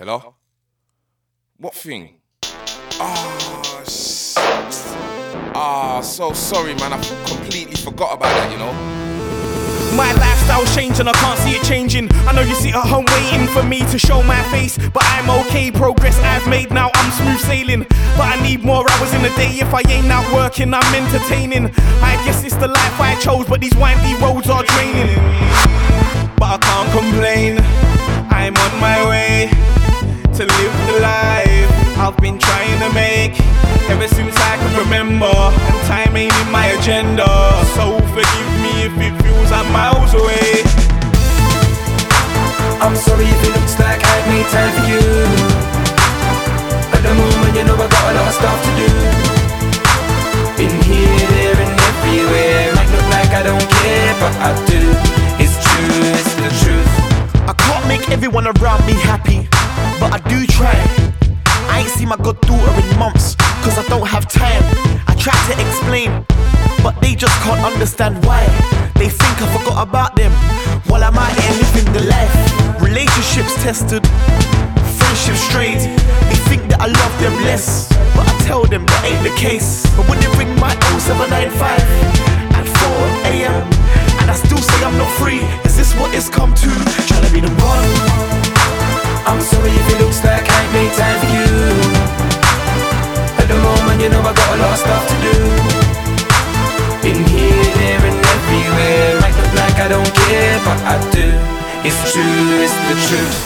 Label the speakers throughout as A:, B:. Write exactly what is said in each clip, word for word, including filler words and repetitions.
A: Hello? What thing? Ah, oh, sh- ah, oh, so sorry, man. I completely forgot about that, you know.
B: My lifestyle's changing, I can't see it changing. I know you sit at home waiting for me to show my face, but I'm okay, progress I've made, now I'm smooth sailing. But I need more hours in the day, if I ain't out working, I'm entertaining. I guess it's the life I chose, but these windy roads are draining. But I can't complain, I'm on my way to live the life I've been trying to make ever since I can remember, and time ain't in my agenda, so forgive me if it feels I'm miles away.
C: I'm sorry if it looks like I made time for you. At the moment you know I got a lot of stuff to do. Been here, there and everywhere. Might look like I don't care, but I do. It's true, it's the truth.
B: I can't make everyone around me happy, but I do try. I ain't seen my goddaughter in months, cause I don't have time. I try to explain, but they just can't understand why. They think I forgot about them, while I'm out here living the life. Relationships tested, friendships strayed. They think that I love them less, but I tell them that ain't the case. But when they ring my oh seven nine five at four a m and I still say I'm not free, is this what it's come to? Trying to be the one.
C: I'm sorry if it looks like I ain't made time for you. At the moment you know I got a lot of stuff to do. Been here, there and everywhere. Might look like I don't care, but I do. It's true, it's the truth.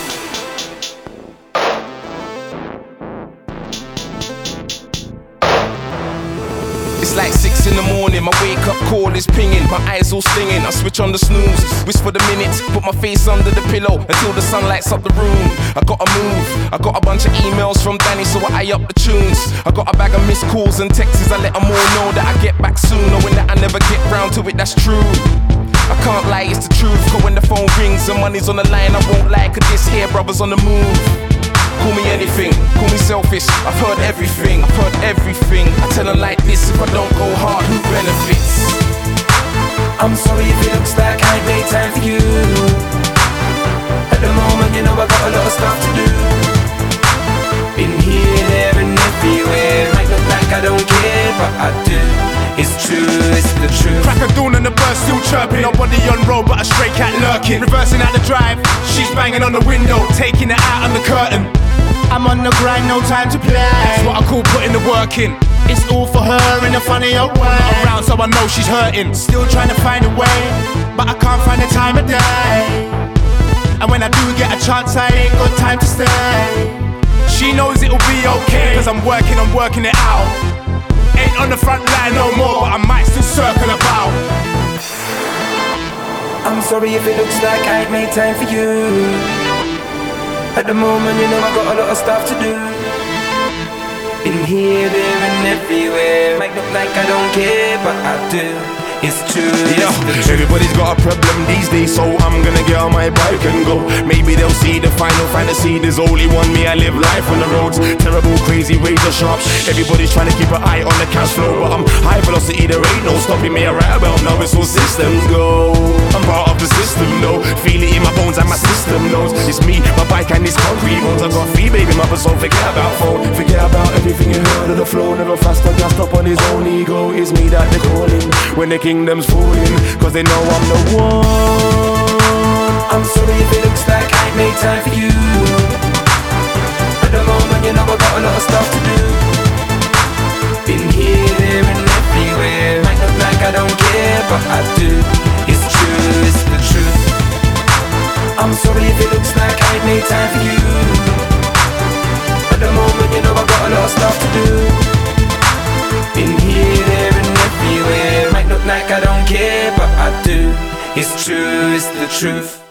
A: It's like six in the morning, my wake up call is pinging, my eyes all stinging, I switch on the snooze, whisper the minutes, put my face under the pillow until the sun lights up the room. I gotta move, I got a bunch of emails from Danny, so I up the tunes. I got a bag of missed calls and texts, I let them all know that I get back soon, knowing that I never get round to it, that's true. I can't lie, it's the truth, cause when the phone rings and money's on the line, I won't lie, cause this here brother's on the move. Call me anything, call me selfish, I've heard everything, I've heard everything. I tell them like this, if I don't go hard, who benefits?
C: I'm sorry if it looks like I ain't made time for you. At the moment you know I got a lot of stuff to do. Been here, there and everywhere. Might look like I don't care, but I do. It's true, it's the truth.
B: Crack of dawn and the birds still chirping. Nobody on road but a stray cat lurking. Reversing out the drive, she's banging on the window, taking it out on the curtain. I'm on the grind, no time to play. That's what I call putting the work in. It's all for her in a funny old way. Around so I know she's hurting. Still trying to find a way, but I can't find the time of day. And when I do get a chance, I ain't got time to stay. She knows it'll be okay, cause I'm working, I'm working it out. Ain't on the front line no more, but I might still circle about.
C: I'm sorry if it looks like I ain't made time for you. At the moment you know I got a lot of stuff to do. Been here, there and everywhere. Might look like I don't care, but I do. It's true,
D: yeah.
C: It's the
D: Everybody's got a problem these days, so I'm gonna get on my bike and go. Maybe they'll see the final fantasy. There's only one me, I live life on the roads. Terrible, crazy, razor sharp. Everybody's trying to keep an eye on the cash flow, but I'm high velocity, there ain't no stopping me. I rap about now, it's all systems go. I'm part of the system though, feel it in my bones and my system knows. It's me, my bike and this concrete bones. I got three baby mothers, so forget about phone. Forget about everything you heard of the flow. Never faster, gassed up on his own ego. It's me that they're calling when the kingdom's falling, cause they know I'm the one.
C: I'm sorry if it looks like I ain't made time for you. At the moment you know I got a lot of stuff to do. Been here, there and everywhere. Might look like I don't care, but I do. It's true, it's the truth. I'm sorry if it looks like I ain't made time for you. At the moment you know I got a lot of stuff to do. Been here, there and everywhere. Might look like I don't care, but I do. It's true, it's the truth.